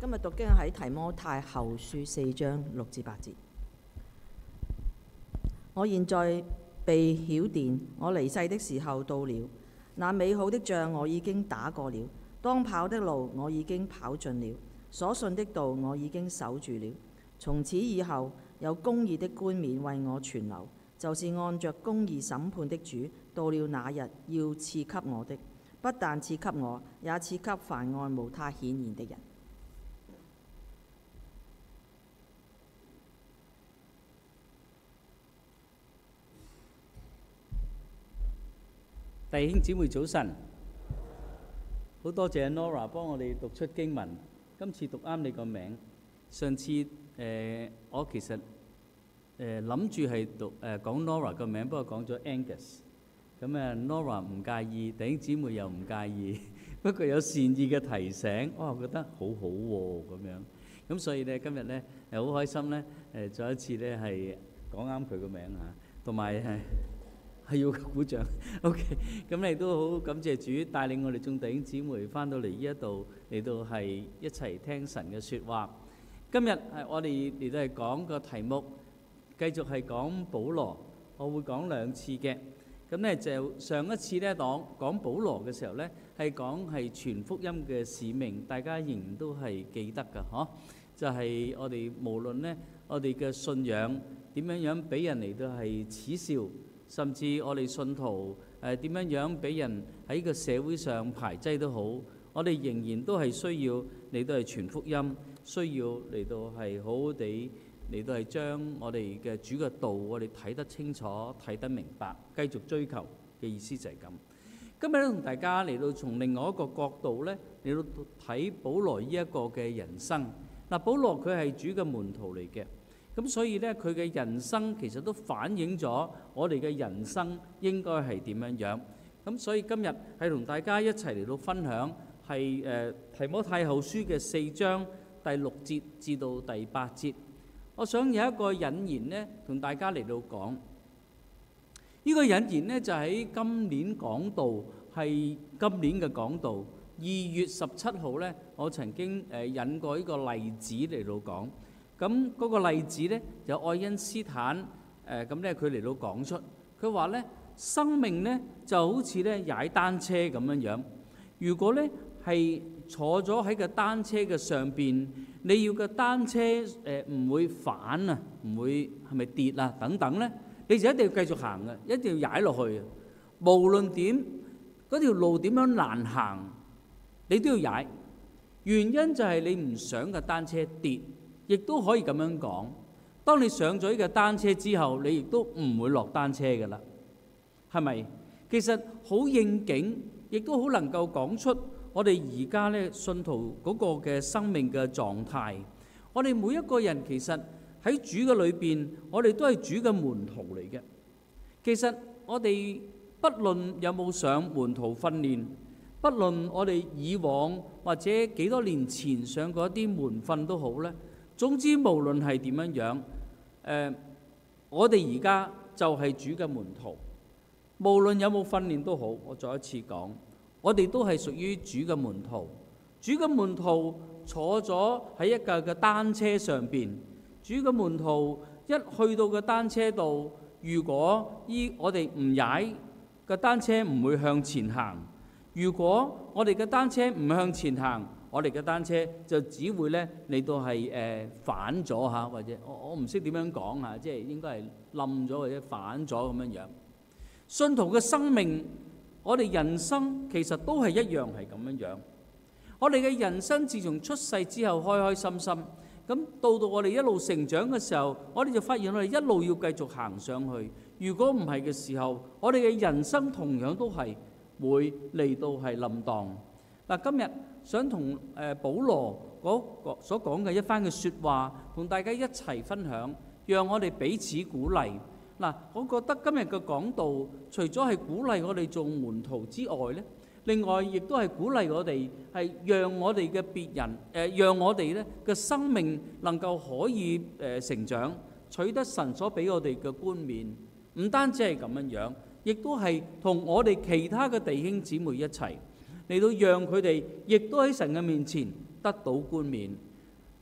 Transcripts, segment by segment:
今日讀經喺提摩太後書4章6至8節。我現在被曉電，我離世的時候到了。那美好的仗我已經打過了，當跑的路我已經跑盡了，所信的道我已經守住了。從此以後，有公義的冠冕為我存留，就是按着公義審判的主，到了那日要賜給我的。不但賜給我，也賜給凡愛慕他顯現的人。 弟兄姊妹早晨，好多謝 Nora 幫我哋讀出經文，今次讀啱你個名。上次我其實諗住係講 Nora 個名，不過講咗 Angus。咁Nora 唔介意，弟兄姊妹又唔介意，不過有善意嘅提醒，我覺得好好喎咁樣。咁所以咧今日咧好開心咧再一次咧係講啱佢個名嚇，同埋係要鼓掌。OK， 咁你都好感謝主帶領我哋眾弟兄姊妹翻到嚟呢一度，嚟到係一齊聽神嘅説話。今日我哋嚟到係講個題目，繼續係講保羅，我會講2次嘅。咁咧就上一次咧講保羅嘅時候咧，係講係傳福音嘅使命，大家仍然都係記得㗎，嗬？就係我哋無論咧我哋嘅信仰點樣俾人嚟到係恥笑。甚至我哋信徒點樣俾人喺個社會上排擠都好，我哋仍然都係需要嚟到係傳福音，需要嚟到係好好地嚟到係將我哋嘅主嘅道，我哋睇得清楚、睇得明白，繼續追求嘅意思就係咁。今日咧同大家嚟到從另外一個角度咧嚟到睇保羅呢一個嘅人生。嗱，保羅佢係主嘅門徒嚟嘅。咁所以咧，佢嘅人生其實都反映咗我哋嘅人生應該係點樣樣。咁所以今日係同大家一齊嚟到分享係提摩太後書嘅4章第6節至到第8節。我想有一個引言呢，同大家嚟到講。呢個引言呢，就喺今年講道，係今年嘅講道2月17號呢，我曾經引過呢個例子嚟到講。咁嗰個例子咧，就愛因斯坦咁咧，佢嚟到講出，佢話咧生命咧就好似咧踩單車咁樣樣。如果咧係坐咗喺個單車嘅上邊，你要個單車唔會反啊，唔會係咪跌啊等等咧，你就一定要繼續行嘅，一定要踩落去。無論點嗰條路點樣難行，你都要踩。原因就係你唔想個單車跌。亦都可以咁樣講，當你上咗呢個單車之後，你亦都唔會落單車㗎啦，係咪？其實好應景，亦都好能夠講出我哋而家咧信徒嗰個嘅生命嘅狀態。我哋每一個人其實喺主嘅裏邊，我哋都係主嘅門徒嚟嘅。其實我哋不論有冇上門徒訓練，不論我哋以往或者幾多年前上過一啲門訓都好咧。總之，無論係點樣樣，我哋而家就係主嘅門徒。無論有冇訓練都好，我再一次講，我哋都係屬於主嘅門徒。主嘅門徒坐咗喺一架嘅單車上邊，主嘅門徒一去到個單車度，如果我哋唔踩個單車，唔會向前行；如果我哋嘅單車唔向前行，我哋嘅單車就只會咧嚟到係反咗嚇，或者我唔識點樣講嚇，即係應該係冧咗或者反咗咁樣樣。信徒嘅生命，我哋人生其實都係一樣係咁樣樣。我哋嘅人生自從出世之後開開心心，咁到我哋一路成長嘅時候，我哋就發現我哋一路要繼續行上去。如果唔係嘅時候，我哋嘅人生同樣都係會嚟到係冧蕩。嗱，今日想同保羅所講嘅一番嘅説話，同大家一齊分享，讓我哋彼此鼓勵。嗱，我覺得今日嘅講道，除咗係鼓勵我哋做門徒之外咧，另外亦都係鼓勵我哋係讓我哋嘅別人讓我哋咧嘅生命能夠可以成長，取得神所俾我哋嘅冠冕。唔單止係咁樣樣，亦都係同我哋其他嘅弟兄姊妹一齊嚟到讓佢哋亦都喺神嘅面前得到冠冕。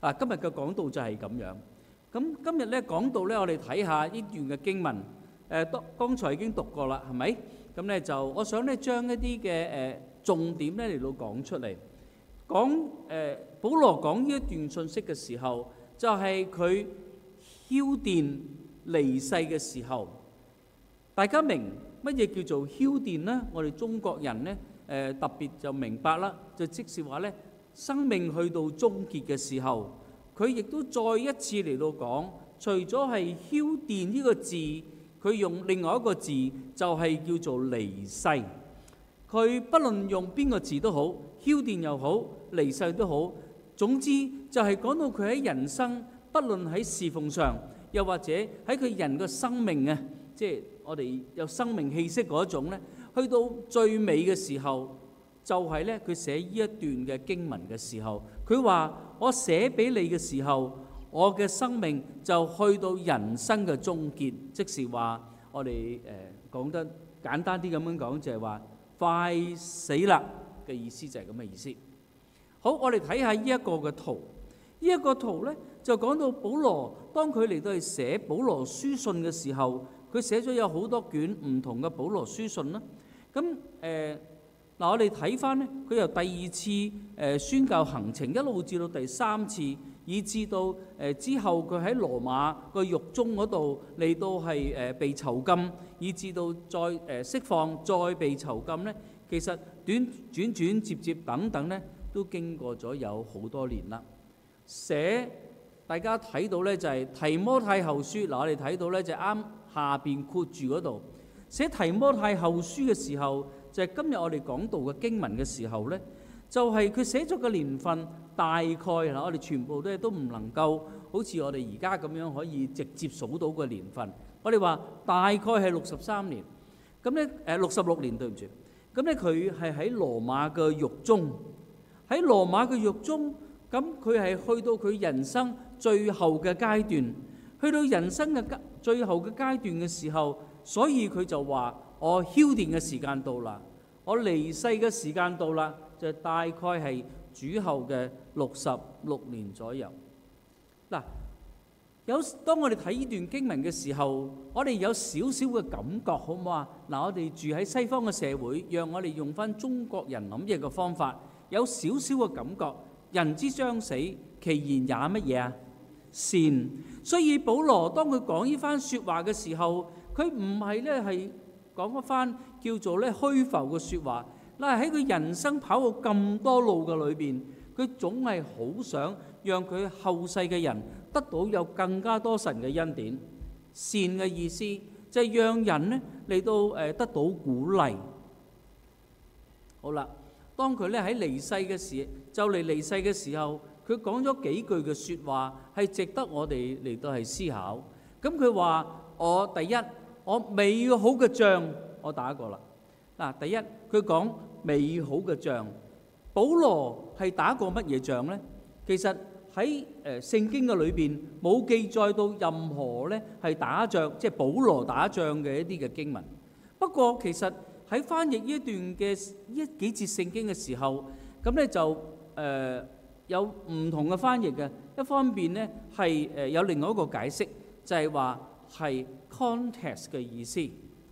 嗱，今日嘅講道就係咁樣。咁今日咧講道咧，我哋睇下呢段嘅經文。剛才已經讀過啦，係咪？咁咧就我想咧將一啲嘅重點咧嚟到講出嚟。保羅講呢一段信息嘅時候，就係佢澆奠離世嘅時候。大家明乜嘢叫做澆奠呢？我哋中國人咧特別就明白啦，就即是話咧，生命去到終結嘅時候，佢亦都再一次嚟到講，除咗係澆奠呢個字，佢用另外一個字就係叫做離世。佢不論用邊個字都好，澆奠又好，離世都好，總之就係講到佢喺人生，不論喺侍奉上，又或者喺佢人嘅生命啊，即係我哋有生命氣息嗰種咧，去到最尾嘅時候，就係咧佢寫呢一段嘅經文嘅時候，佢話：我寫俾你嘅時候，我嘅生命就去到人生嘅終結，即是話我哋講得簡單啲咁樣講，就係話快死啦嘅意思，就係咁嘅意思。好，我哋睇下呢一個嘅圖。呢一個圖咧就講到保羅當佢嚟到去寫保羅書信嘅時候，佢寫咗有好多卷唔同嘅保羅書信啦。咁嗱，我哋睇翻咧，佢由第二次宣教行程一路至到第三次，以至到之後佢喺羅馬個獄中嗰度嚟到係被囚禁，以至到再釋放，再被囚禁咧，其實轉接接等等咧，都經過咗有好多年啦。寫大家睇到咧就係提摩太後書，嗱我哋睇到咧就啱下邊括住嗰度寫提摩太後書嘅時候，就係今日我哋講到嘅經文嘅時候咧，就係佢寫咗個年份，大概嗱我哋全部都唔能夠好似我哋而家咁樣可以直接數到個年份。我哋話大概係63年，咁咧66年對唔住，咁咧佢係喺羅馬嘅獄中，喺羅馬嘅獄中。咁佢係去到佢人生最後嘅階段，去到人生嘅最後嘅階段嘅時候，所以佢就話：我澆奠嘅時間到啦，我離世嘅時間到啦，就大概係主後嘅66年左右。嗱，當我哋睇呢段經文嘅時候，我哋有少少嘅感覺，好唔好啊？嗱，我哋住喺西方嘅社會，讓我哋用翻中國人諗嘢嘅方法，有少少嘅感覺。人之將死，其言也乜嘢啊？善。所以保羅當佢講呢番説話嘅時候，佢唔係咧係講一番叫做咧虛浮嘅説話。嗱，喺佢人生跑過咁多路嘅裏邊，佢總係好想讓佢後世嘅人得到有更加多神嘅恩典。善嘅意思就係讓人咧嚟到得到鼓勵。好啦。當佢咧喺離世嘅時，就嚟離世嘅時候，佢講咗幾句嘅説話，係值得我哋嚟到係思考。咁佢話：我第一，我美好嘅仗我打過啦。嗱，第一佢講美好嘅仗，保羅係打過乜嘢仗呢？其實喺聖經嘅裏邊冇記載到任何咧係打仗，即係保羅打仗嘅一啲嘅經文。不過其實喺翻譯呢一段嘅幾節聖經嘅時候，咁咧就有唔同嘅翻譯嘅。一方面咧係有另外一個解釋，就係話係 context 嘅意思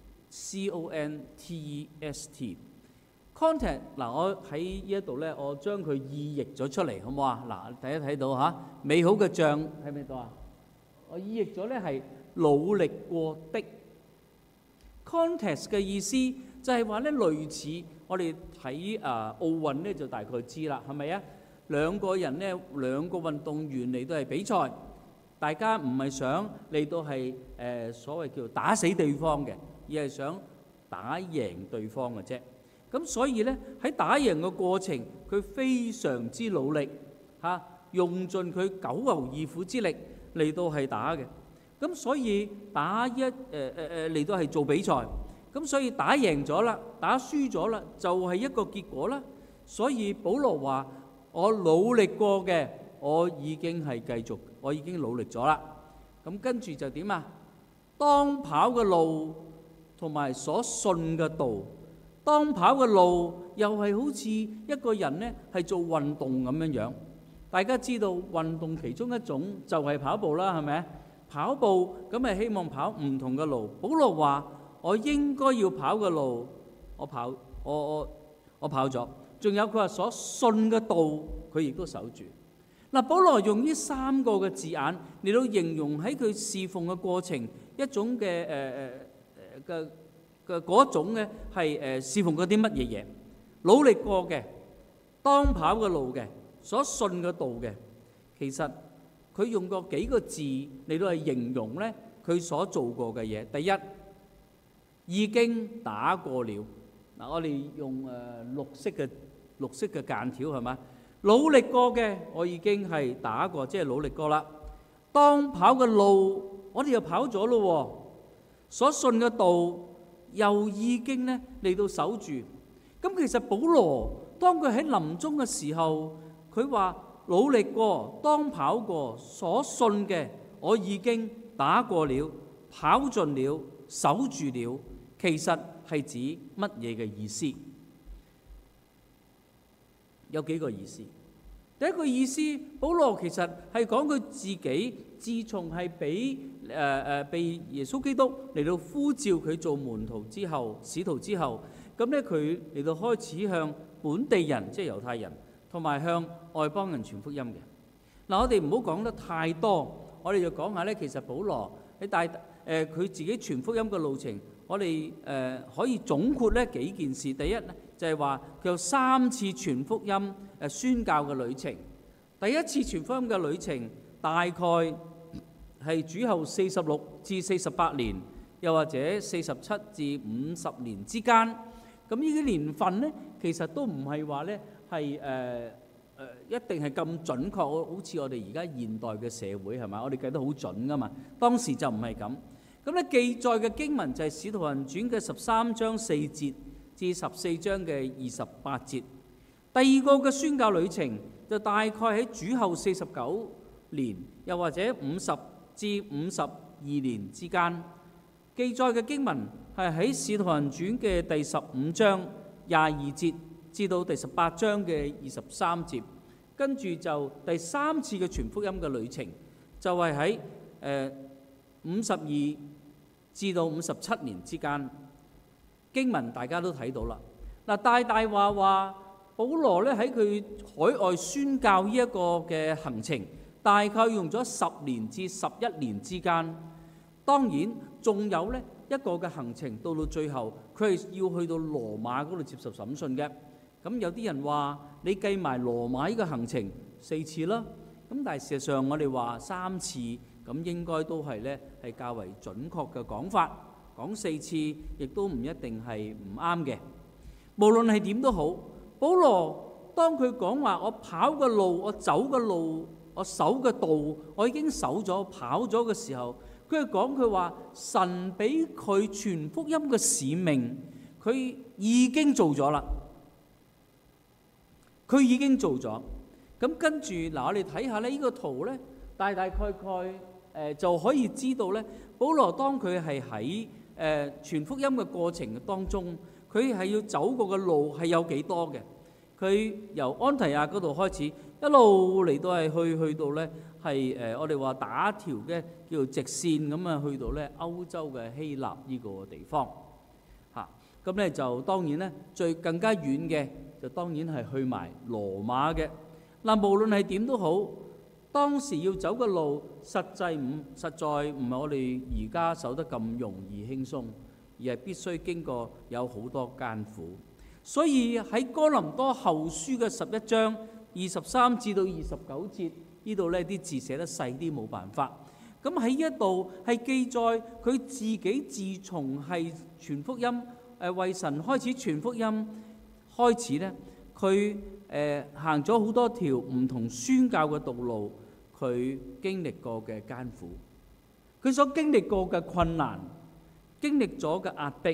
，context。context 嗱，我喺呢一度咧，我將佢意譯咗出嚟，好唔好啊？嗱，大家睇到嚇，美好嘅仗喺邊度啊？我意譯咗咧係努力過的。context 嘅意思就係話咧，類似我哋睇奧運咧，就大概知啦，係咪啊？兩個人咧，兩個運動員嚟到係比賽，大家唔係想嚟到係所謂叫打死對方嘅，而係想打贏對方嘅啫。咁所以咧喺打贏嘅過程，佢非常之努力嚇，用盡佢九牛二虎之力嚟到係打嘅。咁所以打嚟到係做比賽，咁所以打贏咗啦，打輸咗啦，就係一個結果啦。所以保羅話：我努力過嘅，我已經努力咗啦。咁跟住就點啊？當跑嘅路同埋所信嘅道。當跑嘅路又係好似一個人呢係做運動咁樣樣， 大家知道運動其中一種就係跑步啦，係咪？跑步咁係希望跑唔同嘅路。保羅話：我應該要跑嘅路，我跑咗。仲有佢話所信嘅道，佢亦都守住。嗱，保羅用呢3個嘅字眼嚟到形容喺佢侍奉嘅過程一種嘅嗰種嘅係侍奉嗰啲乜嘢嘢，努力過嘅，當跑嘅路嘅，所信嘅道嘅。其實佢用過幾個字嚟到係形容咧佢所做過嘅嘢。第一，已經打過了。嗱，我哋用綠色嘅間條係嘛？努力過嘅，我已經係打過，即係努力過啦。當跑嘅路，我哋又跑咗咯。所信嘅道又已經咧嚟到守住。咁其實保羅當佢喺臨終嘅時候，佢話努力過，當跑過，所信嘅我已經打過了，跑盡了，守住了。其實係指乜嘢嘅意思？有幾個意思。第一個意思，保羅其實係講佢自己自從係被耶穌基督嚟到呼召佢做門徒之後，使徒之後，咁咧佢嚟到開始向本地人，即係猶太人，同埋向外邦人傳福音嘅。嗱，我哋唔好講得太多，我哋就講下咧，其實保羅喺佢自己傳福音嘅路程，我哋可以總括咧幾件事。第一咧就係話佢有3次傳福音宣教嘅旅程。第一次傳福音嘅旅程大概係主後46至48年，又或者47至50年之間。咁呢啲年份咧，其實都唔係話咧係一定係咁準確，好似我哋而家現代嘅社會係咪？我哋計得好準噶嘛。當時就唔係咁。咁咧記載嘅經文就係《使徒行傳》嘅13章4節至14章嘅28節。第二個嘅宣教旅程就大概喺主後49年，又或者50至52年之間。記載嘅經文係喺《使徒行傳》嘅第15章22節至到第18章嘅23節。跟住就第3次嘅傳福音嘅旅程，就係喺52至到57年之間。經文大家都睇到啦。嗱，大話保羅咧喺佢海外宣教呢一個嘅行程，大概用咗10年至11年之間。當然仲有咧一個嘅行程，到最後佢係要去到羅馬嗰度接受審訊嘅。咁有啲人話你計埋羅馬呢個行程4次啦。咁但係事實上我哋話3次，咁應該都係咧係較為準確嘅講法。講4次亦都唔一定係唔啱嘅。無論係點都好，保羅當佢講話我跑嘅路，我走嘅路，我守嘅道，我已經守咗跑咗嘅時候，佢話神俾佢傳福音嘅使命，佢已經做咗啦。佢已經做咗。咁跟住嗱，我哋睇下呢個圖咧，大概就可以知道咧，保羅當佢係喺傳福音嘅過程當中，佢係要走過嘅路係有幾多嘅？佢由安提亞嗰度開始，一路嚟到係去到咧係我哋話打條嘅叫做直線咁啊，去到咧歐洲嘅希臘呢個地方嚇。咁咧就當然咧最更加遠嘅就當然係去埋羅馬嘅。嗱，無論係點都好，當時要走嘅路實在唔係我哋而家走得咁容易輕鬆，而係必須經過有好多艱苦。所以喺哥林多後書嘅11章23至到29節呢度呢啲字寫得細啲，冇辦法。咁喺呢一度係記載佢自己自從係傳福音為神開始傳福音開始呢，佢行咗好多條唔同宣教嘅道路，佢經歷過嘅艱苦，佢所經歷過嘅困難，經歷咗嘅壓迫，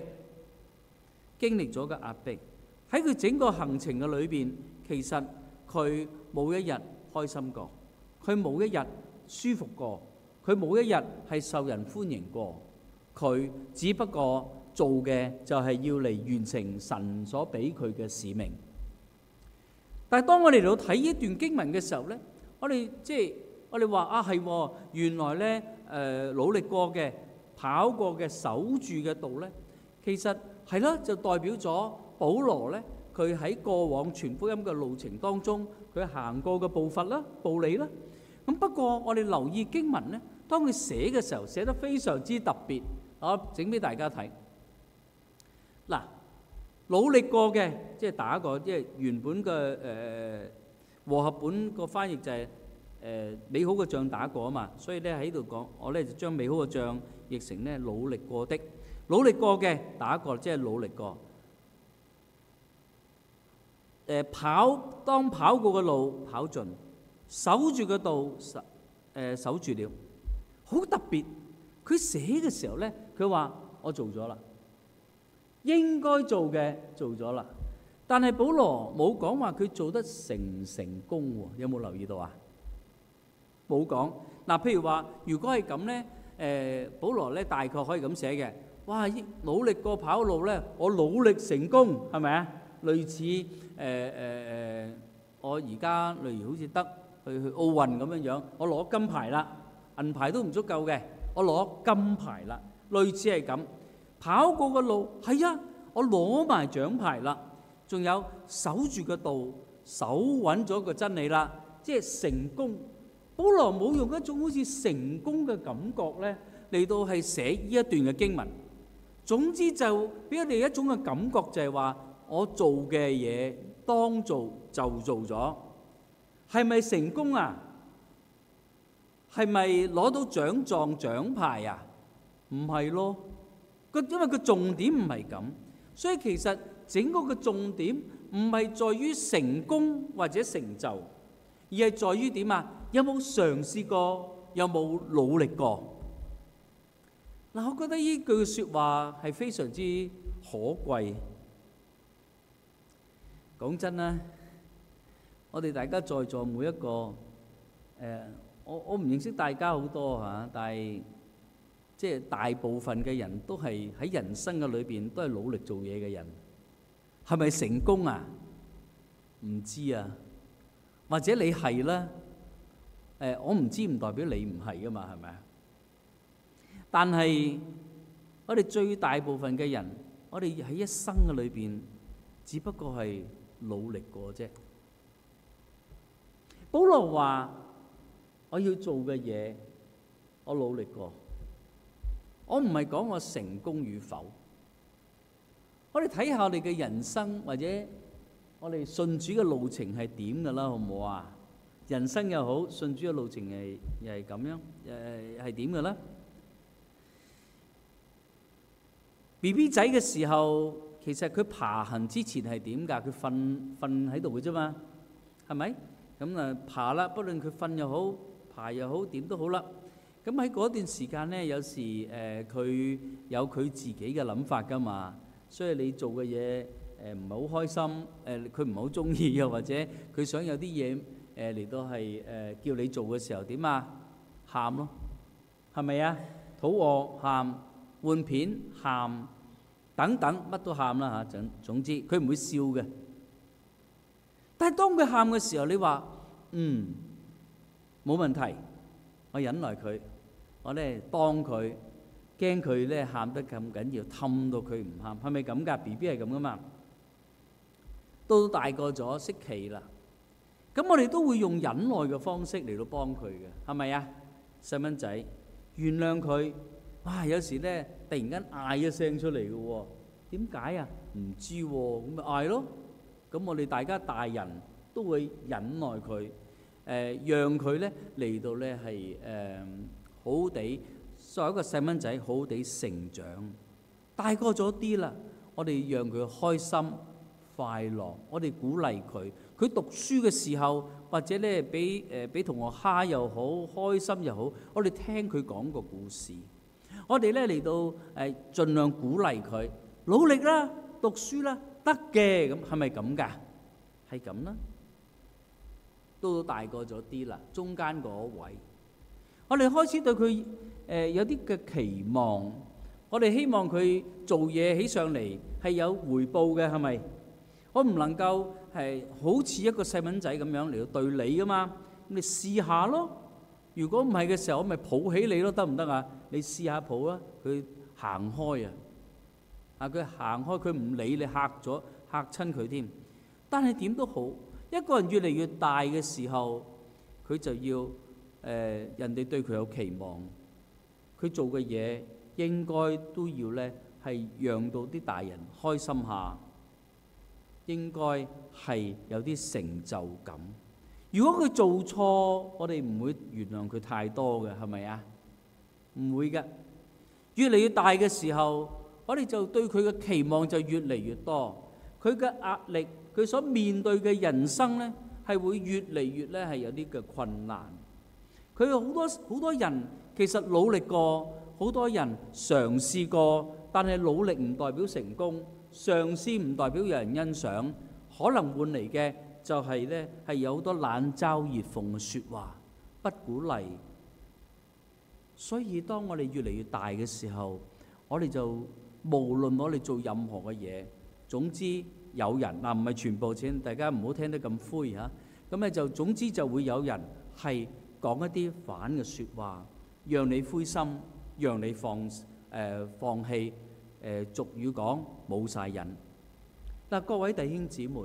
喺佢整個行程嘅裏邊，其實佢冇一日開心過，佢冇一日舒服過，佢冇一日係受人歡迎過，佢只不過做嘅就係要嚟完成神所俾佢嘅使命。但係當我哋嚟到睇呢段經文嘅時候呢， 我哋話啊係喎，原來咧努力過嘅、跑過嘅、守住嘅道咧，其實係啦，就代表咗保羅咧，佢喺過往傳福音嘅路程當中，佢行過嘅步伐啦、步履啦。咁不過我哋留意經文咧，當佢寫嘅時候寫得非常之特別，我整俾大家睇。嗱，努力過嘅即係打過，即係原本嘅和合本個翻譯就係美好嘅仗打過啊嘛，所以咧喺度講，我咧就將美好嘅仗譯成咧努力過的，努力過嘅打過，即係努力過。當跑過嘅路跑盡，守住嘅道守住了，好特別。佢寫嘅時候咧，佢話我做咗啦，應該做嘅做咗啦。但係保羅冇講話佢做得成唔成功喎，有冇留意到啊？冇講。嗱，譬如話，如果係咁咧，保羅咧大概可以咁寫嘅，哇！努力過跑路咧，我努力成功，係咪啊？類似我而家例如好似得去奧運咁樣樣，我攞金牌啦，銀牌都唔足夠嘅，我攞金牌啦，類似係咁。跑過嘅路係啊，我攞埋獎牌啦。仲有守住個道，守穩咗個真理啦，即係成功。保羅冇用一種好似成功嘅感覺咧嚟到係寫呢一段嘅經文。總之就俾我哋一種嘅感覺，就係話我做嘅嘢當做就做咗，係咪成功啊？係咪攞到獎狀獎牌啊？唔係咯，因為個重點唔係咁，所以其實整個嘅重點唔係在於成功或者成就，而係在於點啊？有冇嘗試過？有冇努力過？嗱，我覺得呢句説話係非常之可貴。講真啦，我哋大家在座每一個，我唔認識大家好多嚇，但係即係大部分嘅人都係喺人生嘅裏邊都係努力做嘢嘅人。係咪成功啊？唔知啊，或者你係啦。我唔知唔代表你唔係噶嘛，係咪啊？但係我哋最大部分嘅人，我哋喺一生嘅裏邊，只不過係努力過啫。保羅話：我要做嘅嘢，我努力過。我唔係講我成功與否。我哋睇下我哋嘅人生，或者我哋信主嘅路程係點㗎啦，好唔好啊？人生又好，信主嘅路程又係咁樣，係點嘅咧？BB 仔嘅時候，其實佢爬行之前係點㗎？佢瞓喺度嘅啫嘛，係咪？咁啊爬啦，不論佢瞓又好，爬又好，點都好啦。咁喺嗰段時間咧，有時佢有佢自己嘅諗法㗎嘛，所以你做嘅嘢唔係好開心，佢唔係好中意，又或者佢想有啲嘢嚟到係叫你做嘅時候點啊？喊咯，係咪啊？肚餓喊，換片喊，等等乜都喊啦嚇。總之佢唔會笑嘅。但係當佢喊嘅時候，你話冇問題，我忍耐佢，我咧幫佢，驚佢咧喊得咁緊要，氹到佢唔喊，係咪咁㗎？BB 係咁噶嘛。到大個咗識企啦，咁我哋都會用忍耐嘅方式嚟到幫佢嘅，係咪啊？細蚊仔原諒佢，哇！有時咧突然間嗌一聲出嚟嘅喎，點解啊？唔知喎，咁咪嗌咯。咁我哋大家大人都會忍耐佢，讓佢咧嚟到咧係好好地作為一個細蚊仔，好好地成長。大個咗啲啦，我哋讓佢開心快樂，我哋鼓勵佢。佢讀書嘅時候，或者咧俾同學蝦又好，開心又好，我哋聽佢講個故事。我哋咧嚟到盡量鼓勵佢，努力啦，讀書啦，得嘅。咁係咪咁㗎？係咁啦。到大個咗啲啦，中間嗰位，我哋開始對佢有啲嘅期望。我哋希望佢做嘢起上嚟係有回報嘅，係咪？我唔能夠係好似一個細蚊仔咁樣嚟到對你噶嘛。 你試下咯。如果唔係嘅時候，我咪抱起你咯，得唔得啊？你試下抱啊，佢行開啊！佢行開，佢唔理你，嚇親佢添。但係點都好，一個人越嚟越大嘅時候，佢就要人哋對佢有期望，佢做嘅嘢應該都要咧係讓到啲大人開心下，應該係有啲成就感。如果佢做錯，我哋唔會原諒佢太多嘅，係咪啊？唔會嘅。越嚟越大嘅時候，我哋就對佢嘅期望就越嚟越多，佢嘅壓力，佢所面對嘅人生呢，係會越嚟越咧係有啲嘅困難。佢有好多人其實努力過，好多人嘗試過，但係努力唔代表成功，嘗試唔代表有人欣賞，可能換嚟嘅就係咧係有好多冷嘲熱諷嘅説話，不鼓勵。所以當我哋越嚟越大嘅時候，我哋就無論我哋做任何嘅嘢，總之有人嗱，唔係全部，請大家唔好聽得咁灰嚇。咁咧就總之就會有人係講一啲反嘅説話，讓你灰心，讓你放棄。俗語講冇晒癮。嗱，各位弟兄姊妹，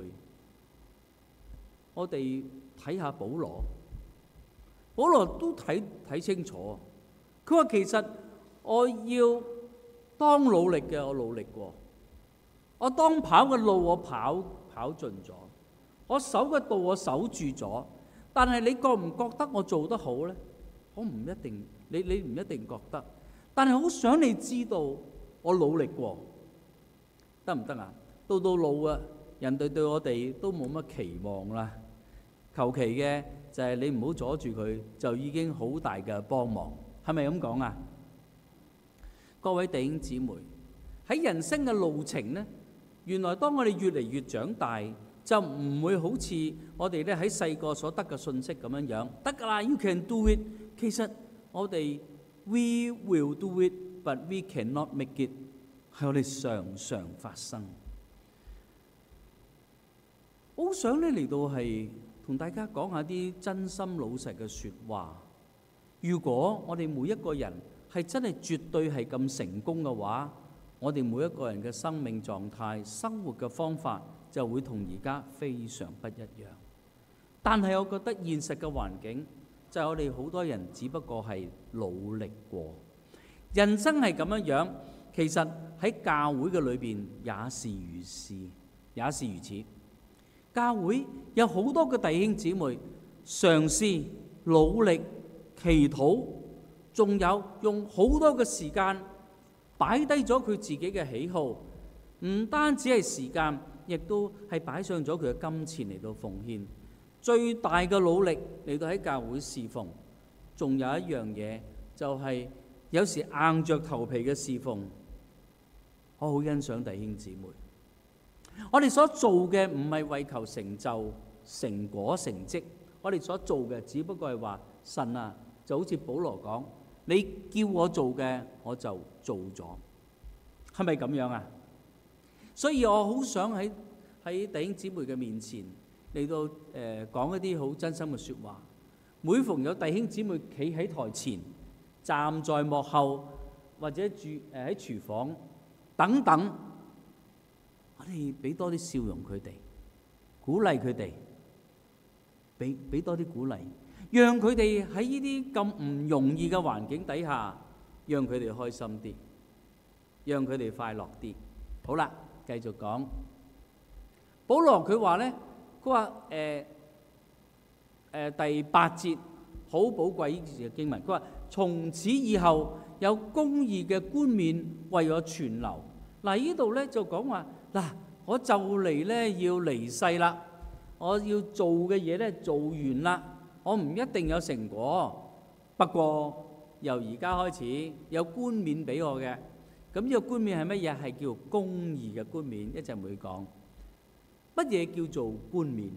我哋睇下保羅都睇清楚。佢話其實我要當努力嘅，我努力過；我當跑嘅路，我跑盡咗；我守嘅道，我守住咗。但係你覺唔覺得我做得好呢？我唔一定，你唔一定覺得。但係好想你知道我努力過，得唔得啊？到老啊，人哋對我哋都冇乜期望啦。求其嘅就係你唔好阻住佢，就已經好大嘅幫忙。係咪咁講啊？各位弟兄姊妹，喺人生嘅路程呢，原來當我哋越嚟越長大，就唔會好似我哋咧喺細個所得嘅信息咁樣樣，得㗎啦 ，you can do it。其實我哋 we will do it，but we cannot make it， 係我哋常常發生。我好想咧嚟到係同大家講下啲真心老實嘅説話。如果我哋每一個人係真係絕對係咁成功嘅話，我哋每一個人嘅生命狀態、生活嘅方法就會同而家非常不一樣。但係我覺得現實嘅環境就係我哋好多人只不過係努力過。人生係咁樣樣，其實喺教會嘅裏邊也是如是，也是如此。教會有好多嘅弟兄姊妹嘗試努力祈禱，仲有用好多嘅時間擺低咗佢自己嘅喜好，唔單止係時間，亦都係擺上咗佢嘅金錢嚟到奉獻。最大嘅努力嚟到喺教會侍奉。仲有一樣嘢就係有時硬着頭皮嘅侍奉。我好欣賞弟兄姊妹，我哋所做嘅唔係為求成就、成果、成績，我哋所做嘅只不過係話神啊，就好似保羅講，你叫我做嘅我就做咗，係咪咁樣啊？所以我好想喺弟兄姊妹嘅面前嚟到講一啲好真心嘅説話。每逢有弟兄姊妹企喺台前、站在幕後或者喺廚房等等，我哋俾多啲笑容佢哋，鼓勵佢哋，俾多啲鼓勵。讓佢哋喺呢啲咁唔容易嘅環境底下，讓佢哋開心啲，讓佢哋快樂啲。好啦，繼續講。保羅佢話呢，佢話第8節好寶貴呢節嘅經文，佢話從此以後有公義嘅冠冕為我存留。嗱，呢度呢就講話嗱，我就嚟呢要離世啦，我要做嘅嘢呢做完啦。我唔一定有成果，不過由而家開始有冠冕俾我嘅。咁呢個冠冕係乜嘢？係叫公義嘅冠冕。一陣會講乜嘢叫做冠冕。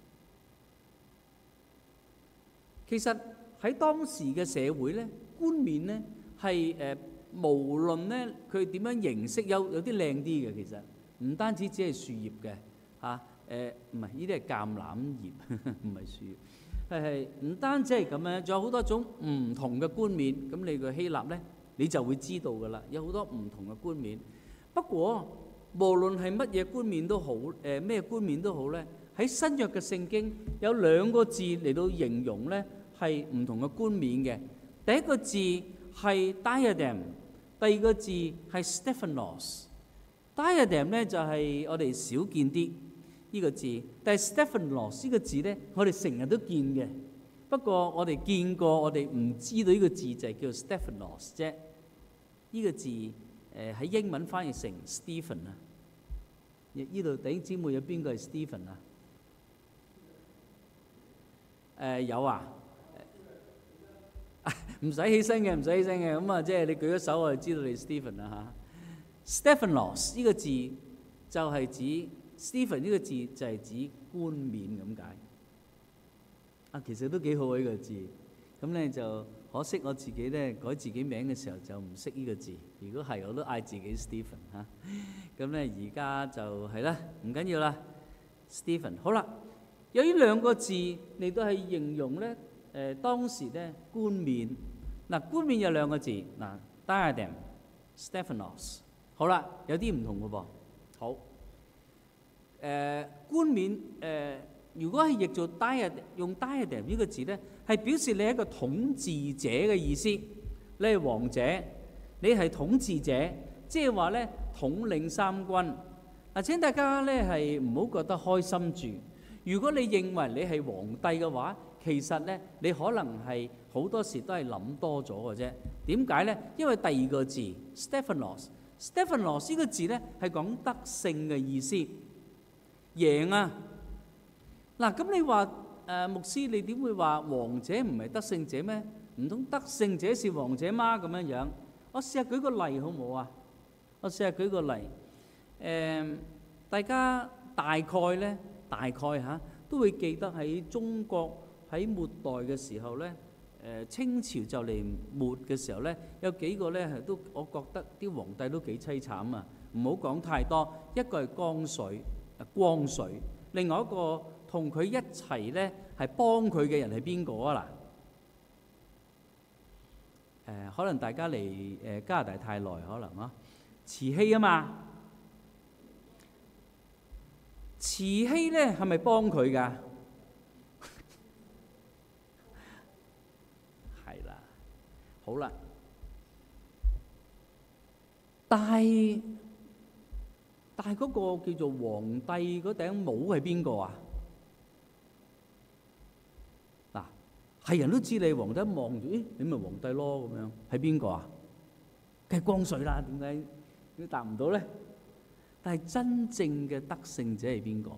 其實喺當時嘅社會呢，冠冕呢係無論呢佢點樣形式，有啲靚啲嘅。其實唔單止只係樹葉嘅嚇，唔係呢啲係橄欖葉，唔係樹葉。 係唔單止係咁樣，仲有好多種唔同嘅冠冕。咁你個希臘咧，你就會知道㗎啦，有好多唔同嘅冠冕。不過無論係乜嘢冠冕都好，咩冠冕都好咧，喺新約嘅聖經有兩個字嚟到形容咧係唔同嘅冠冕嘅。第一個字係 diadem， 第二個字係 Stephanos。diadem 咧就係我哋少見啲呢個字，但係 Stephanos 呢個字咧，我哋成日都見嘅。不過我哋見過，我哋唔知道呢個字就係叫 Stephanos 啫。呢個字喺英文翻譯成 Stephen 啊。呢度弟兄姊妹有邊個係 Stephen 啊？有啊，唔使起身嘅，唔使起身嘅。咁啊，即係你舉咗手，我就知道你 Stephen 啦嚇。Stephanos 呢個字就係指 Stephen 呢個字就係指冠冕咁解。啊，其實都幾好啊呢個字。咁咧就可惜我自己咧改自己名嘅時候就唔識呢個字。如果係我都嗌自己 Stephen 嚇。咁咧而家就係啦，唔緊要啦。Stephen 好啦，有呢兩個字嚟到係形容咧當時咧冠冕。嗱，冠冕有兩個字，嗱 diadem、Stephanos。好啦，有啲唔同嘅噃。好，冠冕如果係譯做 diadem， 用 diadem 呢個字咧，係表示你係一個統治者嘅意思。你係王者，你係統治者，即係話咧統領三軍。嗱，請大家咧係唔好覺得開心住。如果你認為你係皇帝嘅話，其實咧你可能係好多時都係諗多咗嘅啫。點解咧？因為第二個字 Stephanos 呢個字咧係講得勝嘅意思，贏啊！嗱，咁你話牧師，你點會話王者唔係得勝者咩？唔通得勝者是王者嗎？咁樣樣，我試下舉個例好唔好啊？我試下舉個例，大家大概嚇都會記得喺中國喺末代嘅時候咧，清朝就嚟末嘅時候咧，有幾個咧係都，我覺得啲皇帝都幾凄慘啊！唔好講太多，一個係光緒，另外一個同佢一齊咧係幫佢嘅人係邊個啊？嗱，可能大家嚟加拿大太耐，可能啊，慈禧啊嘛，慈禧咧係咪幫佢㗎？係啦，好啦，但係嗰個叫做皇帝嗰頂帽係邊個啊？嗱，係人都知你皇帝，望住，咦，你咪皇帝咯咁樣，係邊個啊？梗係光緒啦，點解你答唔到咧？但係真正嘅得勝者係邊個？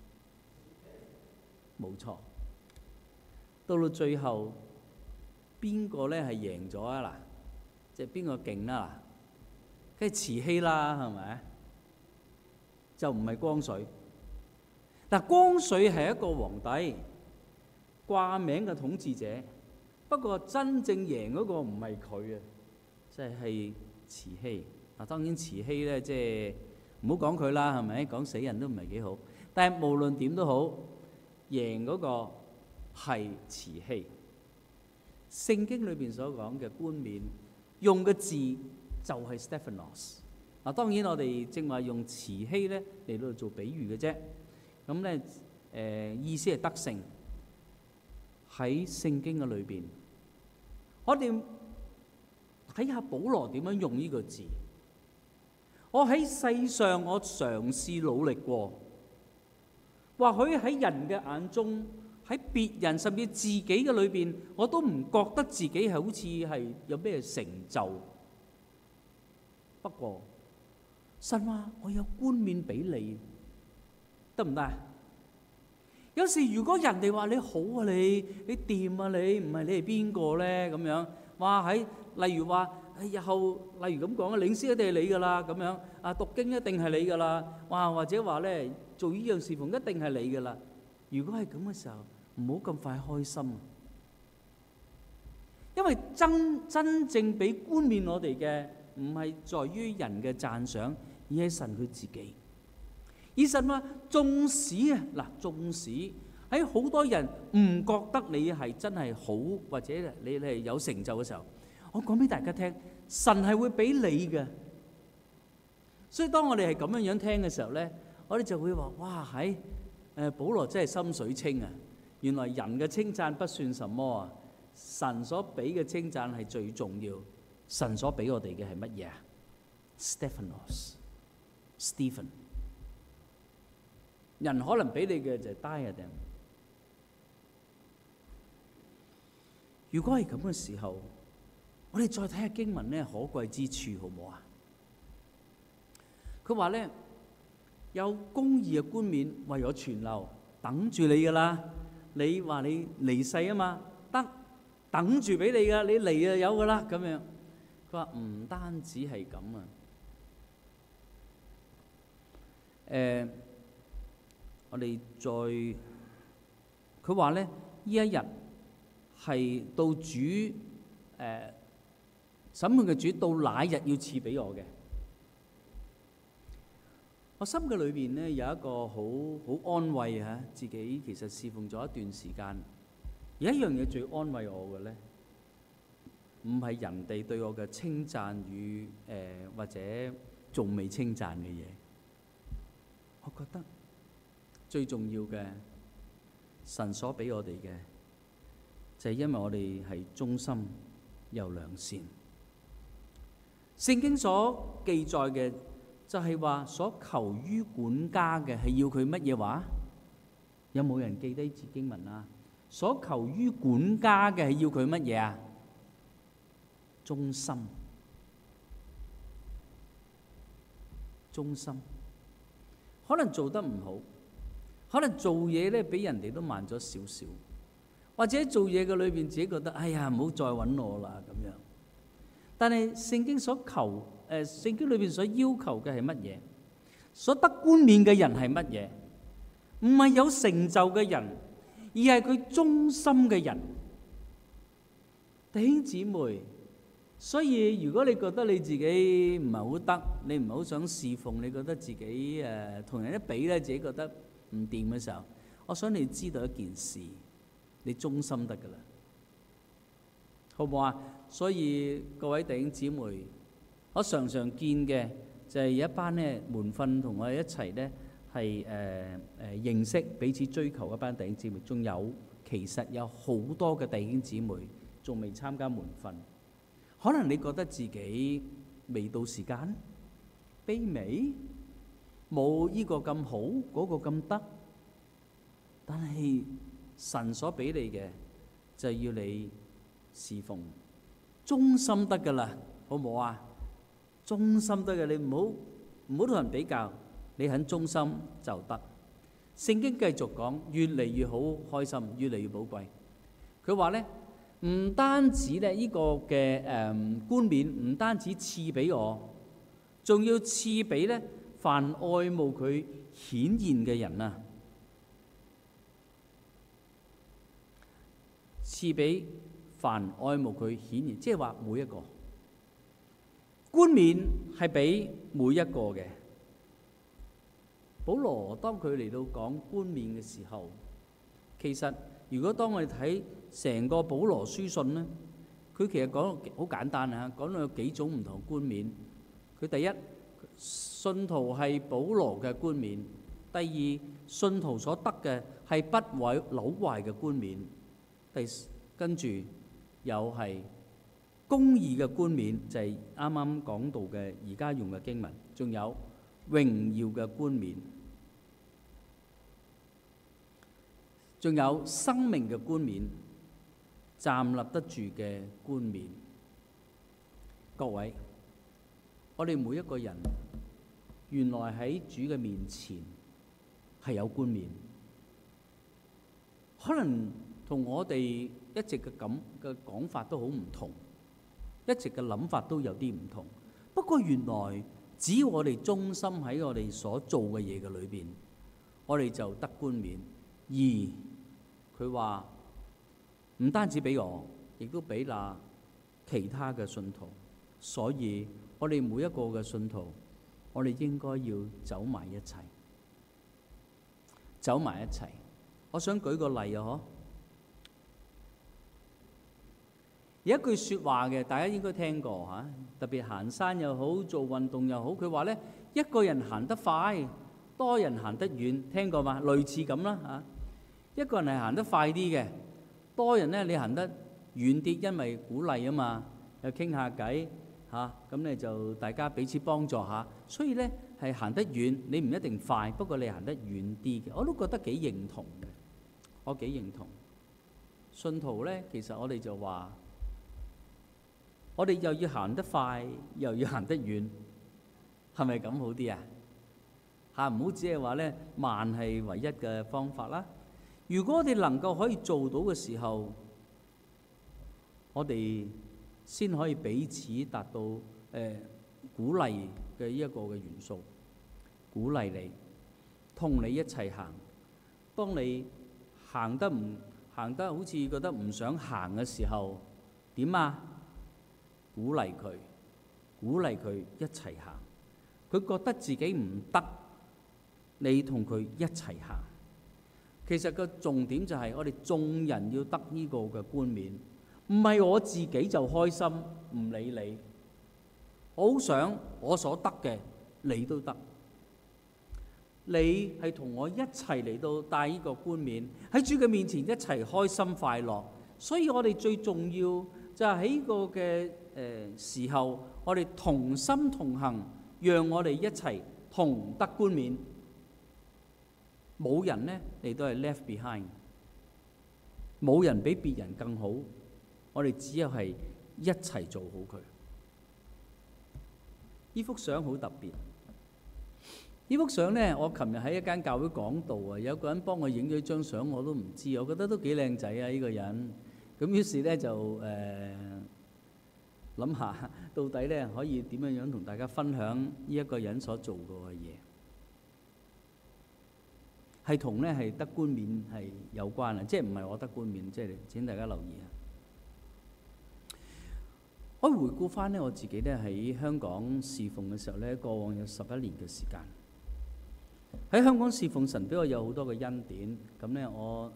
冇錯，到最後邊個咧係贏咗啊？嗱，即係邊個勁啦？嗱，梗係慈禧啦，係咪？就唔係光緒。嗱，光緒係一個皇帝，掛名嘅統治者，不過真正贏嗰個唔係佢啊，即係慈禧。嗱，當然慈禧咧，即係唔好講佢啦，係咪？講死人都唔係幾好。但係無論點都好，贏嗰個係慈禧。聖經裏邊所講嘅冠冕，用嘅字就係 Stephanos。嗱，當然我哋正話用慈禧咧嚟到做比喻嘅啫。咁咧意思係得勝。喺聖經嘅裏邊，我哋睇下保羅點樣用呢個字。我喺世上，我嘗試努力過，或許喺人嘅眼中，喺別人甚至自己嘅裏邊，我都唔覺得自己係好似係有咩成就。不過神話我有冠冕俾你，得唔得啊？有時如果人哋話你好啊，你掂啊，你唔係你係邊個咧？咁樣哇，例如話日後例如咁講啊，領詩一定係你噶啦，咁樣啊，讀經一定係你噶啦，哇，或者話咧做呢樣事奉一定係你噶啦。如果係咁嘅時候，唔好咁快開心，因為真正俾冠冕我哋嘅唔係在於人嘅讚賞，而係神佢自己。而神話縱使喺好多人唔覺得你係真係好，或者你係有成就嘅時候，我講俾大家聽，神係會俾你嘅。所以當我哋係咁樣聽嘅時候咧，我哋就會話：哇，保羅真係心水清啊！原來人嘅稱讚不算什麼啊，神所俾嘅稱讚係最重要。神所俾我哋嘅係乜嘢啊？Stephen。人可能俾你嘅就係 diadem。如果係咁嘅時候，我哋再睇下經文咧可貴之處好唔好啊？佢話咧，有公義嘅冠冕為我存留，等住你噶啦。你話你離世啊嘛，得等住俾你噶，你嚟就有噶啦咁樣。佢話唔單止係咁啊，我哋再佢話咧，呢一日係到主審判嘅主到那一日要賜俾我嘅。我心嘅裏邊咧有一個好安慰嚇，自己其實侍奉咗一段時間，有一樣嘢最安慰我嘅咧，唔係人哋對我嘅稱讚與或者仲未稱讚嘅嘢，我覺得最重要嘅神所俾我哋嘅，就係因為我哋係忠心又良善。聖經所記載嘅就係話，所求於管家嘅係要佢乜嘢話？有冇人記低字經文啊？所求於管家嘅係要佢乜嘢啊？忠心。忠心。可能做得唔好，可能做嘢咧比人哋都慢咗少少，或者做嘢嘅裏邊自己覺得哎呀唔好再揾我啦咁樣。但係聖經所求聖經裏邊所要求嘅係乜嘢？所得冠冕嘅人係乜嘢？唔係有成就嘅人，而係佢忠心嘅人。弟兄姊妹，所以如果你覺得你自己唔係好得，你唔係好想侍奉，你覺得自己同人一比咧，自己覺得唔掂嘅時候，我想你知道一件事，你忠心得噶啦，好唔好啊？所以各位弟兄姊妹，我常常見嘅就係有一班咧門訓同我哋一齊咧係認識彼此追求一班弟兄姊妹，仲有其實有好多嘅弟兄姊妹仲未參加門訓，可能你覺得自己未到時間，卑微，冇呢個咁好，嗰個咁得，但係神所俾你嘅就要你侍奉，忠心得噶啦，好唔好啊？忠心得嘅，你唔好同人比較，你肯忠心就得。聖經繼續講，越嚟越好開心，越嚟越寶貴。佢話咧，唔單止咧呢個嘅冠冕，唔單止賜俾我，仲要賜俾咧凡愛慕佢顯現嘅人啊！賜俾凡愛慕佢顯現，即係話每一個冠冕係俾每一個嘅。保羅當佢嚟到講冠冕嘅時候，其實如果當我哋睇成個保羅書信咧，佢其實講好簡單啊，講到有幾種唔同冠冕。佢第一，信徒係保羅嘅冠冕；第二，信徒所得嘅係不毀朽壞嘅冠冕；跟住又係公義嘅冠冕，就係啱啱講到嘅而家用嘅經文，仲有榮耀嘅冠冕，仲有生命嘅冠冕，站立得住嘅冠冕。各位，我哋每一個人原來喺主嘅面前係有冠冕，可能同我哋一直嘅講法都好唔同，一直嘅諗法都有啲唔同。不過原來只要我哋忠心喺我哋所做嘅嘢嘅裏邊，我哋就得冠冕。而佢話唔單止俾我，亦都俾那其他嘅信徒。所以我哋每一個嘅信徒，我哋應該要走埋一齊，走埋一齊。 我想舉個例啊，有一句説話嘅，大家應該聽過嚇，特別行山又好，做運動又好，佢話咧，一個人行得快，多人行得遠，聽過嘛？類似咁啦嚇。一個人係行得快啲嘅，多人咧你行得遠啲，因為鼓勵啊嘛，又傾下偈嚇，咁咧就大家彼此幫助下，所以咧係行得遠，你唔一定快，不過你行得遠啲嘅，我都覺得幾認同嘅，我幾認同。信徒咧，其實我哋就話，我哋又要行得快，又要行得遠，係咪咁好啲啊？嚇，唔好只係話咧慢係唯一嘅方法啦。如果我哋能夠可以做到嘅時候，我哋先可以彼此達到鼓勵嘅呢一個嘅元素，鼓勵你，同你一齊行。當你行得好似覺得唔想行嘅時候，點啊？鼓勵佢一齊行。佢覺得自己唔得，你同佢一齊行。其實個重點就係我哋眾人要得呢個嘅冠冕，唔係我自己就開心唔理你。我好想我所得嘅你都得，你係同我一齊嚟到帶呢個冠冕，喺主嘅面前一齊開心快樂。所以我哋最重要就係喺呢個嘅時候，我哋同心同行，讓我哋一齊同得冠冕。冇人呢嚟到係 left behind， 冇人比別人更好，我哋只有係一齊做好佢。呢幅相好特別，呢幅相呢，我琴日喺一間教會講道啊，有個人幫我影咗張相，我都唔知，我覺得都幾靚仔啊呢個人。咁於是呢，就諗下到底呢可以點樣同大家分享呢一個人所做過嘅嘢。係同咧係得冠冕係有關啊，即係唔係我得冠冕，即係請大家留意啊。我回顧翻咧我自己咧喺香港侍奉嘅時候咧，過往有11年嘅時間喺香港侍奉，神俾我有好多嘅恩典。咁咧我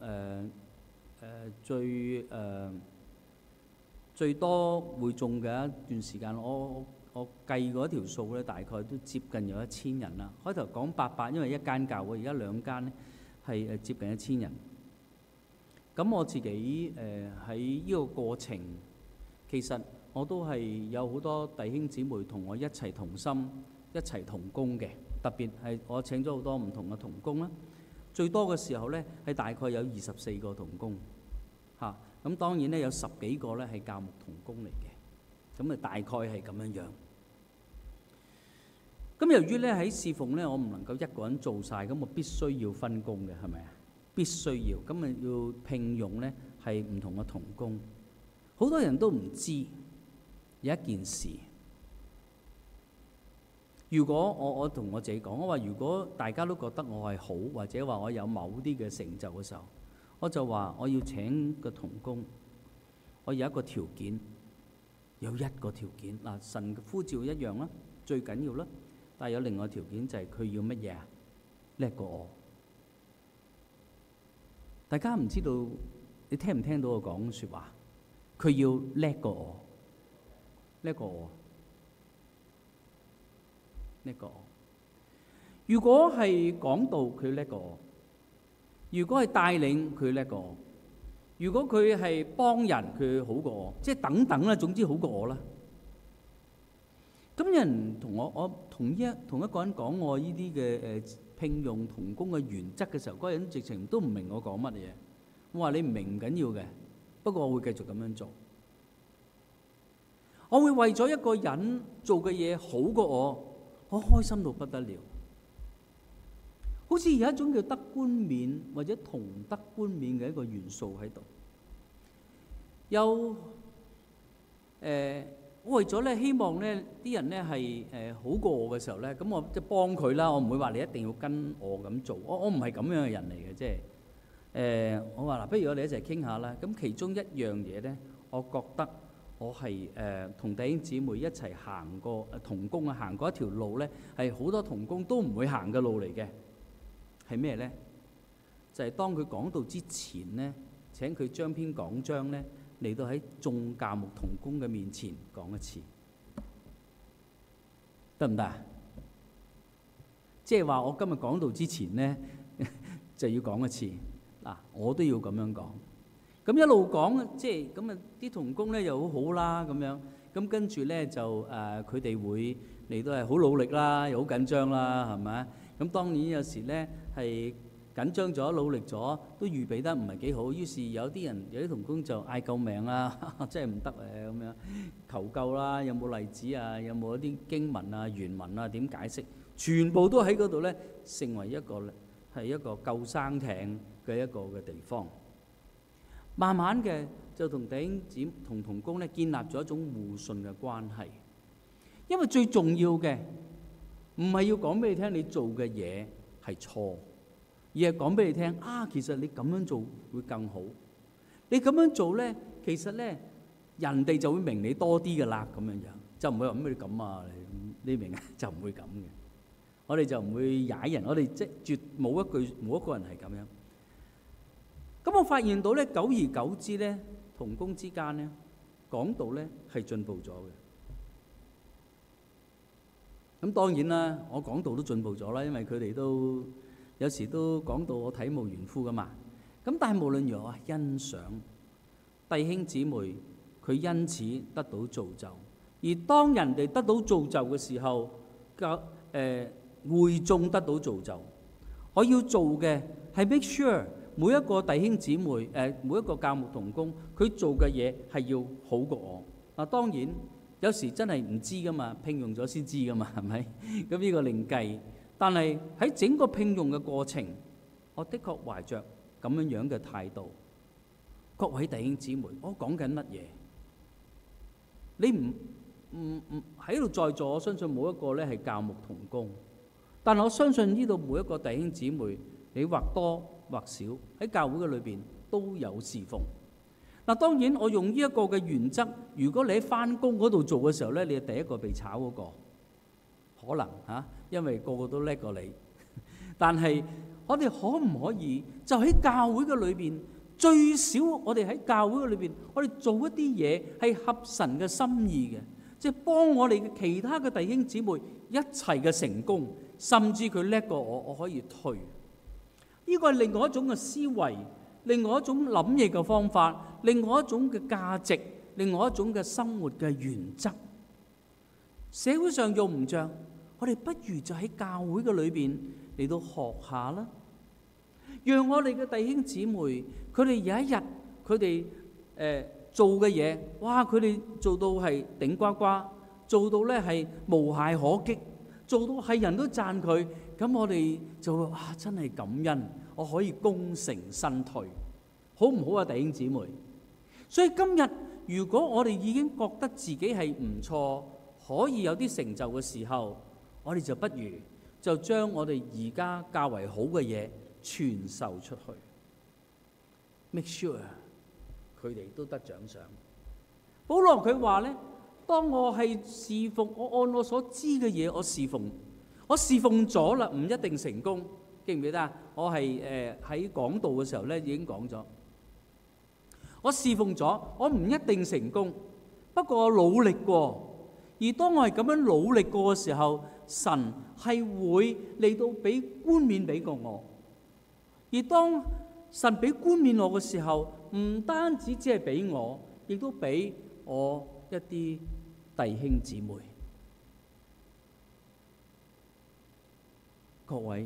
最多會眾嘅一段時間，我計過一條數咧，大概都接近有1000人啦。開頭講800，因為一間教會，而家2間咧係接近1000人。咁我自己喺呢個過程，其實我都係有好多弟兄姊妹同我一齊同心、一齊同工嘅。特別係我請咗好多唔同嘅同工啦。最多嘅時候咧，係大概有24個同工嚇。咁當然咧有10幾個咧係教牧同工嚟嘅。咁啊，大概係咁樣樣。咁由於咧喺侍奉咧，我唔能夠一個人做晒，咁我必須要分工嘅，係咪啊？必須要，咁啊要聘用咧係唔同嘅同工。好多人都唔知有一件事。如果我同我自己講，我話如果大家都覺得我係好，或者話我有某啲嘅成就嘅時候，我就話我要請個同工，我有一個條件。有一個條件嗱，神嘅呼召一樣啦，最緊要啦。但係有另外條件就係佢要乜嘢啊？叻過我。大家唔知道，你聽唔聽到我講説話？佢要叻過我，叻過我，叻過我。如果係講道，佢叻過我；如果係帶領，佢叻過我。如果佢係幫人，佢好過我，即係等等啦，總之好過我啦。咁有人同我同一個人講我呢啲嘅聘用同工嘅原則嘅時候，嗰個人直情都唔明我講乜嘢。我話你唔明唔緊要嘅，不過我會繼續咁樣做。我會為咗一個人做嘅嘢好過我開心到不得了。好似有一種叫得冠冕或者同得冠冕嘅一個元素喺度。又我為咗咧希望咧啲人咧係好過我嘅時候咧，咁我即係幫佢啦。我唔會話你一定要跟我咁做。我唔係咁樣嘅人嚟嘅，即係我話嗱，不如我哋一齊傾下啦。咁其中一樣嘢咧，我覺得我係同弟兄姊妹一齊行過同工啊，行過一條路咧，係好多同工都唔會行嘅路嚟嘅。係咩咧？ 就係當佢講道之前呢，請佢將篇講章呢嚟到喺眾教牧同工嘅面前講一次，得唔得啊？即係話我今日講道之前呢就要講一次嗱，我都要咁樣講。咁一路講，即係咁啊！啲同工咧又好好啦，咁樣咁跟住咧就佢哋會嚟到係好努力啦，又好緊張啦，係咪？咁當然有時咧係緊張咗、努力咗，都預備得唔係幾好。於是有啲同工就嗌救命啦，真係唔得誒咁樣求救啦。有冇例子啊？有冇一啲經文啊、原文啊點解釋？全部都喺嗰度咧，成為一個救生艇嘅一個嘅地方。慢慢嘅就同弟兄姊妹同工咧建立咗一種互信嘅關係，因為最重要嘅唔係要講俾你聽你做嘅嘢係錯，而係講俾你聽其實你咁樣做會更好。你咁樣做咧，其實咧人哋就會明你多啲噶啦，咁樣樣就唔會話咩咁啊，你明啊？就唔會咁嘅。我哋就唔會踩人，我哋即係冇一個人係咁樣。咁我發現到咧，久而久之咧，同工之間咧講道咧係進步咗嘅。咁當然啦，我講道都進步咗啦，因為佢哋都有時都講到我體無完膚噶嘛。咁但係無論如何，欣賞弟兄姊妹，佢因此得到造就。而當人哋得到造就嘅時候，會眾得到造就。我要做嘅係 make sure。每一個弟兄姊妹，每一個教牧同工，佢做嘅嘢係要好過我。嗱，當然有時真係唔知噶嘛，聘用咗先知噶嘛，係咪？咁呢個另計。但係喺整個聘用嘅過程，我的確懷着咁樣嘅態度。各位弟兄姊妹，我講緊乜嘢？你唔喺度在座，我相信冇一個咧係教牧同工，但我相信呢度每一個弟兄姊妹，你或多或少喺教會嘅裏邊都有侍奉。嗱，當然我用呢一個嘅原則，如果你喺返工嗰度做嘅時候咧，你係第一個被炒嗰個，可能因為個個都叻過你。但係我哋可唔可以就喺教會嘅裏邊，最少我哋喺教會嘅裏邊，我哋做一啲嘢係合神嘅心意嘅，即係幫我哋嘅其他嘅弟兄姊妹一齊嘅成功，甚至佢叻過我可以退。呢個係另外一種嘅思維，另外一種諗嘢嘅方法，另外一種嘅價值，另外一種嘅生活嘅原則。社會上用唔着，我哋不如就喺教會嘅裏邊嚟到學下啦。讓我哋嘅弟兄姊妹，佢哋有一日佢哋做嘅嘢，哇！佢哋做到係頂呱呱，做到咧係無懈可擊，做到係人都讚佢。咁我哋就會真係感恩，我可以功成身退，好唔好啊，弟兄姊妹？所以今日如果我哋已經覺得自己係唔錯，可以有啲成就嘅時候，我哋就不如就將我哋而家較為好嘅嘢傳授出去 ，make sure 佢哋都得獎賞。保羅佢話咧，當我係侍奉，我按我所知嘅嘢，我侍奉咗啦，唔一定成功。記唔記得啊？我係喺講道嘅時候咧已經講咗，我侍奉咗，我唔一定成功，不過我努力過。而當我係咁樣努力過嘅時候，神係會嚟到俾冠冕俾過我。而當神俾冠冕我嘅時候，唔單止只係俾我，亦都俾我一啲弟兄姊妹。各位，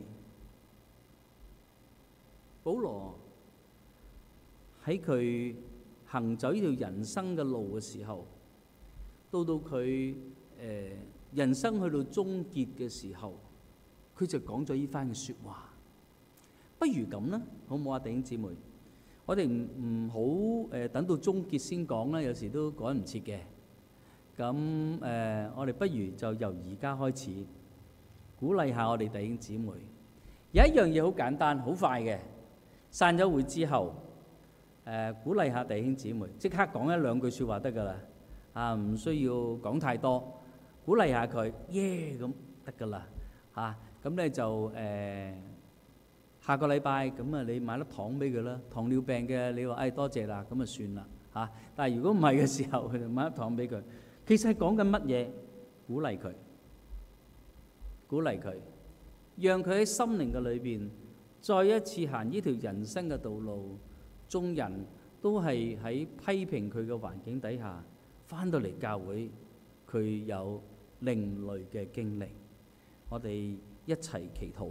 保羅喺佢行走呢條人生嘅路嘅時候，到佢人生去到終結嘅時候，佢就講咗呢番嘅説話。不如咁啦，好唔好啊，弟兄姊妹？我哋唔好等到終結先講啦，有時都趕唔切嘅。咁我哋不如就由而家開始鼓勵下我哋弟兄姊妹。有一樣嘢好簡單、好快嘅，散咗會之後，鼓勵下弟兄姊妹，即刻講一兩句説話得㗎啦，唔需要講太多，鼓勵下佢，耶咁得㗎啦，咁咧就下個禮拜咁啊，你買粒糖俾佢啦。糖尿病嘅你話多謝啦，咁啊算啦嚇。但係如果唔係嘅時候，佢就買粒糖俾佢。其實係講緊乜嘢？鼓勵佢，鼓勵佢，讓佢喺心靈嘅裏邊再一次行呢條人生嘅道路。眾人都係喺批評佢嘅環境底下，翻到嚟教會，佢有另類嘅經歷。我哋一齊祈禱。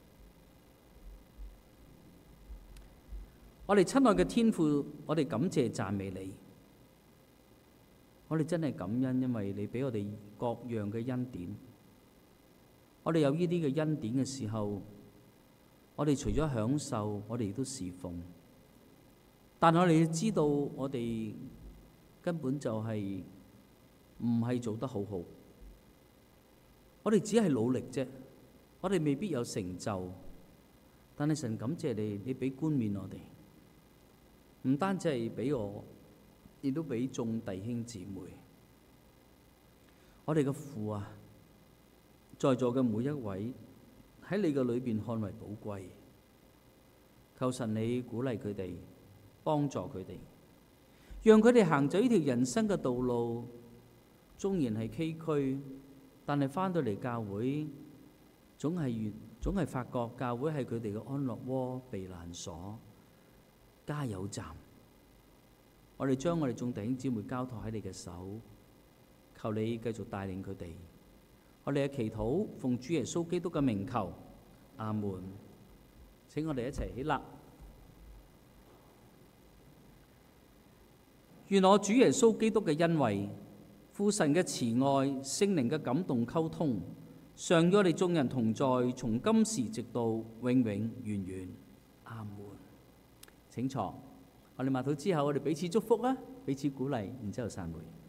我哋親愛嘅天父，我哋感謝讚美你。我哋真係感恩，因為你俾我哋各樣嘅恩典。我哋有呢啲嘅恩典嘅時候，我哋除咗享受，我哋亦都侍奉。但我哋知道，我哋根本就係唔係做得好好。我哋只係努力啫，我哋未必有成就。但係神感謝你，你俾冠冕我哋。唔單止係俾我，亦都俾眾弟兄姊妹。我哋嘅父啊，在座嘅每一位喺你嘅裏邊看為寶貴。求神你鼓勵佢哋，幫助佢哋，讓佢哋行走呢條人生嘅道路。縱然係崎嶇，但係翻到嚟教會，總係發覺教會係佢哋嘅安樂窩、避難所、加油站。我哋將我哋眾弟兄姊妹交託喺你嘅手，求你繼續帶領佢哋。我哋嘅祈禱奉主耶穌基督嘅名求，阿門。請我哋一齊起立。願我主耶穌基督嘅恩惠、父神嘅慈愛、聖靈嘅感動溝通，常與我哋眾人同在，從今時直到永永遠遠。阿門。請坐。我哋默禱之後，我哋彼此祝福啦，彼此鼓勵，然之後散會。